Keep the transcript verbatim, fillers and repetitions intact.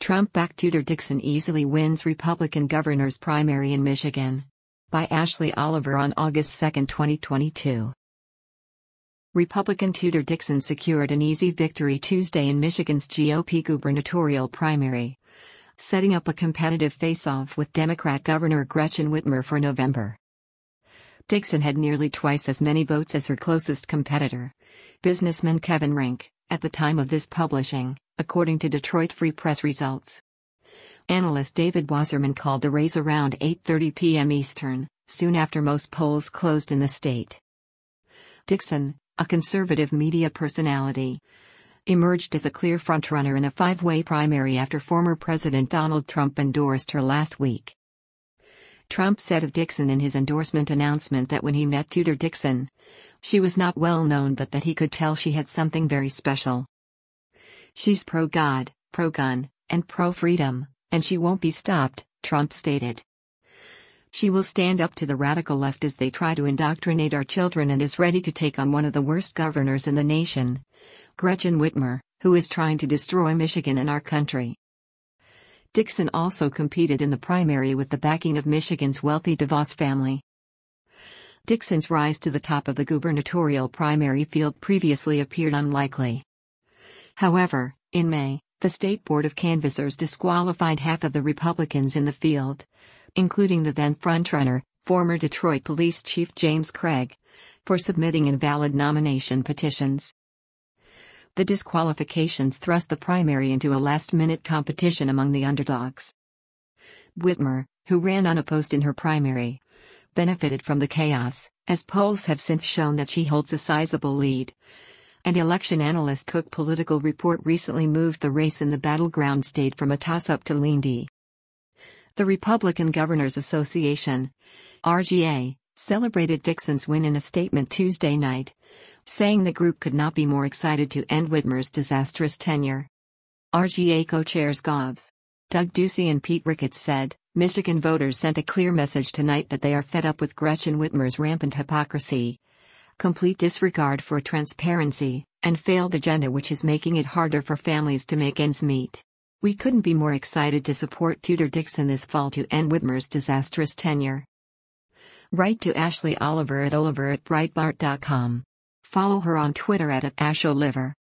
Trump-backed Tudor Dixon easily wins Republican governor's primary in Michigan. By Ashley Oliver on August second, twenty twenty-two. Republican Tudor Dixon secured an easy victory Tuesday in Michigan's G O P gubernatorial primary, setting up a competitive face-off with Democrat Governor Gretchen Whitmer for November. Dixon had nearly twice as many votes as her closest competitor, businessman Kevin Rink, at the time of this publishing, according to Detroit Free Press results. Analyst David Wasserman called the race around eight thirty p m Eastern, soon after most polls closed in the state. Dixon, a conservative media personality, emerged as a clear frontrunner in a five-way primary after former President Donald Trump endorsed her last week. Trump said of Dixon in his endorsement announcement that when he met Tudor Dixon, she was not well known but that he could tell she had something very special. "She's pro-God, pro-gun, and pro-freedom, and she won't be stopped," Trump stated. "She will stand up to the radical left as they try to indoctrinate our children and is ready to take on one of the worst governors in the nation, Gretchen Whitmer, who is trying to destroy Michigan and our country." Dixon also competed in the primary with the backing of Michigan's wealthy DeVos family. Dixon's rise to the top of the gubernatorial primary field previously appeared unlikely. However, in May, the State Board of Canvassers disqualified half of the Republicans in the field, including the then frontrunner, former Detroit Police Chief James Craig, for submitting invalid nomination petitions. The disqualifications thrust the primary into a last-minute competition among the underdogs. Whitmer, who ran unopposed in her primary, benefited from the chaos, as polls have since shown that she holds a sizable lead. And election analyst Cook Political Report recently moved the race in the battleground state from a toss-up to lean-D. The Republican Governors Association, R G A, celebrated Dixon's win in a statement Tuesday night, saying the group could not be more excited to end Whitmer's disastrous tenure. R G A co-chairs Govs Doug Ducey and Pete Ricketts said, "Michigan voters sent a clear message tonight that they are fed up with Gretchen Whitmer's rampant hypocrisy, complete disregard for transparency, and failed agenda which is making it harder for families to make ends meet. We couldn't be more excited to support Tudor Dixon this fall to end Whitmer's disastrous tenure." Write to Ashley Oliver at oliver at breitbart dot com. Follow her on Twitter at, at asholiver.